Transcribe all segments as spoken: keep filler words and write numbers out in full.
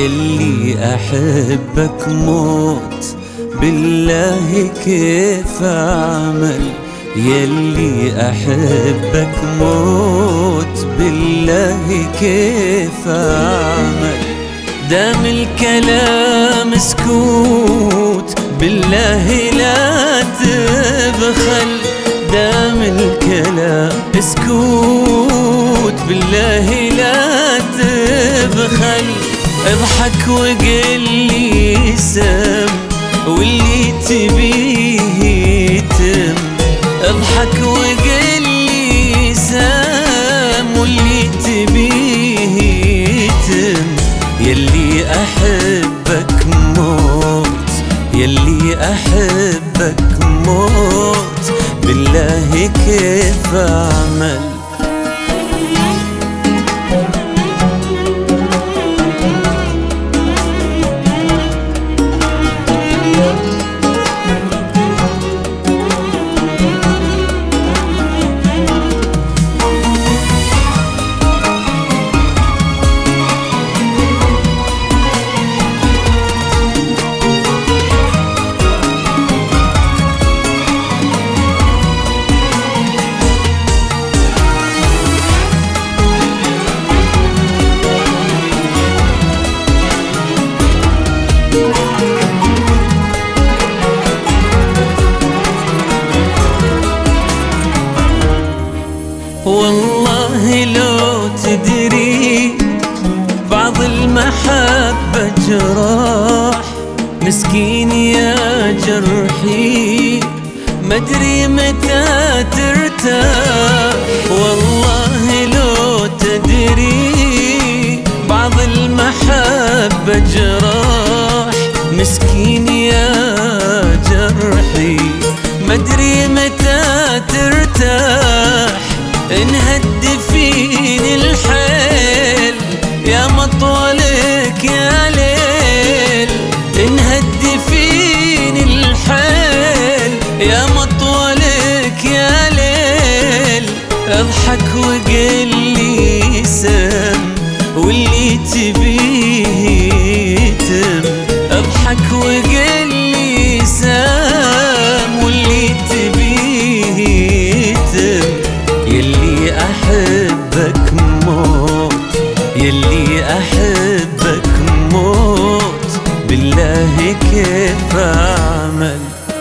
يلي أحبك موت، بالله كيف أعمل؟ يلي أحبك موت، بالله كيف أعمل؟ دام الكلام سكوت، بالله لا تبخل. دام الكلام سكوت، بالله لا تبخل. اضحك وقل لي سم، واللي تبيه يتم. اضحك وقل لي سم، واللي تبيه يتم. يلي أحبك موت، يلي أحبك موت، بالله كيف أعمل؟ والله لو تدري بعض المحبة جراح، مسكين يا جرحي مدري متى ترتاح. والله لو تدري بعض المحبة جراح، مسكين يا جرحي مدري متى ترتاح. انهد فيني الحيل يا مطولك يا ليل. انهد فيني الحيل يا مطولك يا ليل. اضحك وقل لي سم، واللي تبيه يتم. اضحك وقل لي سم، واللي تبيه يتم. يلي أحبك موت، يلي أحبك موت، بالله كيف أعمل؟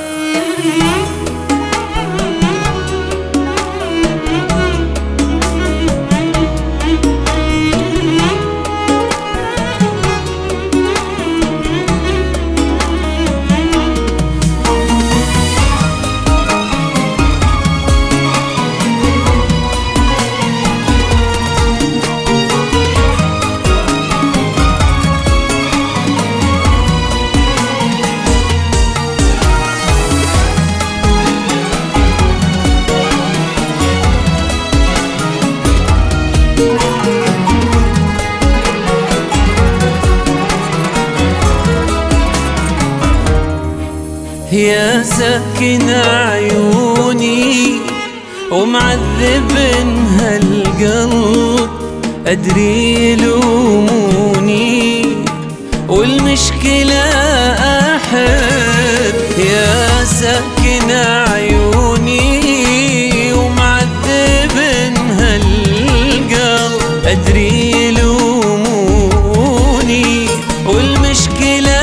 يا ساكن عيوني ومعذب هالقلب، أدري يلوموني والمشكلة أحب. يا ساكن عيوني ومعذب هالقلب، أدري يلوموني والمشكلة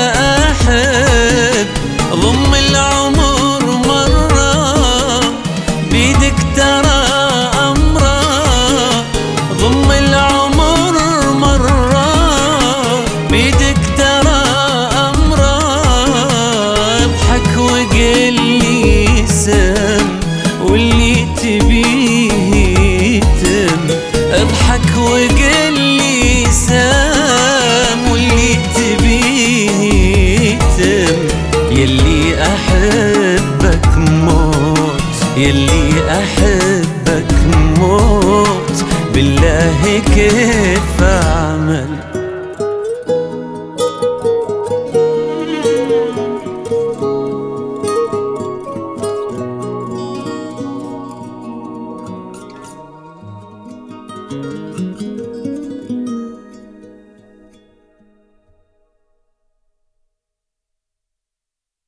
أحب. ضم العمر مرة بيدك ترى أمره. ضم العمر مرة بيدك ترى أمره. اضحك وقل لي سم، واللي تبيه يتم. اضحك وقل لي سم، واللي تبيه يتم. يلي أحبك موت، يلي أحبك موت، بالله كيف أعمل؟